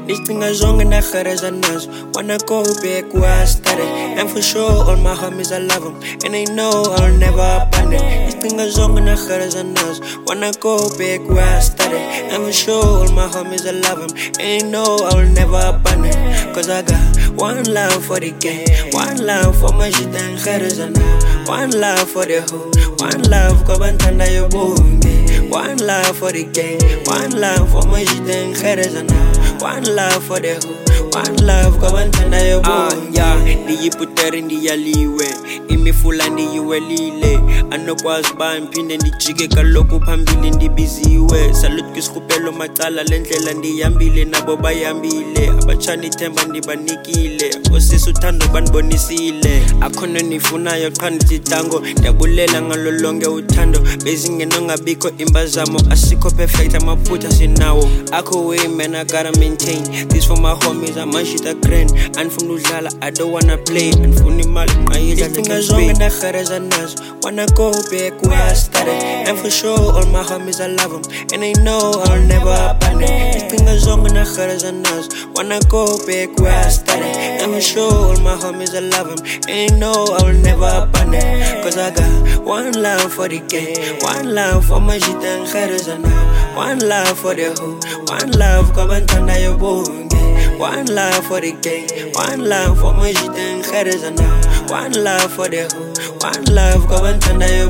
These things wrong and I heard as a nurse. Wanna go back where I started. And for sure, all my homies, I love them. And they know I'll never abandon. These things wrong and I heard as a nurse. Wanna go back where I started. And for sure, all my homies, I love them. And they know I'll never abandon. Cause I got one love for the game. One love for my shit and heard as a nurse. One love for the hoe. One love, go and turn your boonge. One love for the game. One love for my shit and heard as a nurse. One love for the hoe. One love, go and turn your boonge. Yeah, ndiyiputeri ndiyaliwe imifula ndiyuwelile anokwazi uba ngiphinde ndijike kaloku phambili ndibiziwe salute kwisikhuphelo macala lendlela ndiyambile nabo bayambile abatshana ithemba ndibanikile osisi uthando bandibonisile akhona nifunayo qha ndithi tango ndiyabulela ngalo lonke uthando bezingenongabikho impazamo asikho perfect amaphutha sinawo akho way man I gotta maintain this for my homies amashita grand andifuna udlala I don't wanna play andifuna imali nqayidla things wrong and I heard as a nurse wanna go back where I started and for sure all my homies I love them and they know I'll never abandon these things wrong and I heard as a nurse wanna go back where I started and for sure all my homies I love them and they know I'll never abandon cause I got one love for the game one love for my shit and heard as a nurse one love for the hoe one love come and turn your bonge one love for the game, one love for my shit and headers and one love for the hoe, one love go and turn your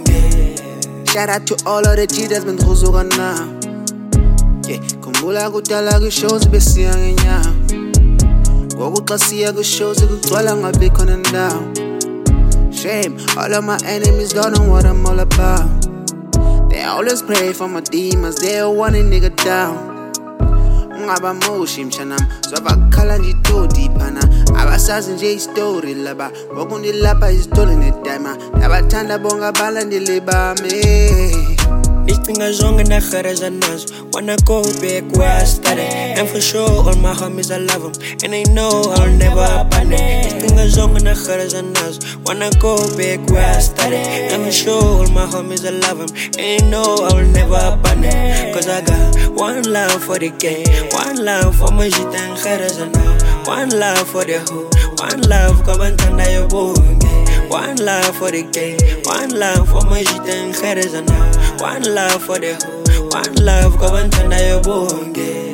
bonge. Shout out to all of the G that's been through now. Yeah, kumbula kudala ku shows besiya ngenya. Ngokuxasiya ku shows kugcwala ngabe khona ndawo. Shame, all of my enemies don't know what I'm all about. They always pray for my demons, they all want a nigga down. Ngaba moshi mshanam zwabakhala njitodi phana abasazi nje istory laba ngokundilapha isitole nedima nabathanda bonga balandile bami These things wrong and I heard as a nurse wanna go back where I started and for sure all my homies I love them and they know I'll never abandon These things wrong and I heard as a nurse wanna go back where I started and for sure all my homies I love them and they know I'll never abandon cause I got one love for the game one love for my shit and heard as a nurse one love for the hoe one love go and turn your bonge one love for the game, one love for my shit and headers and one love for the hoe, one love go and turn your bonge.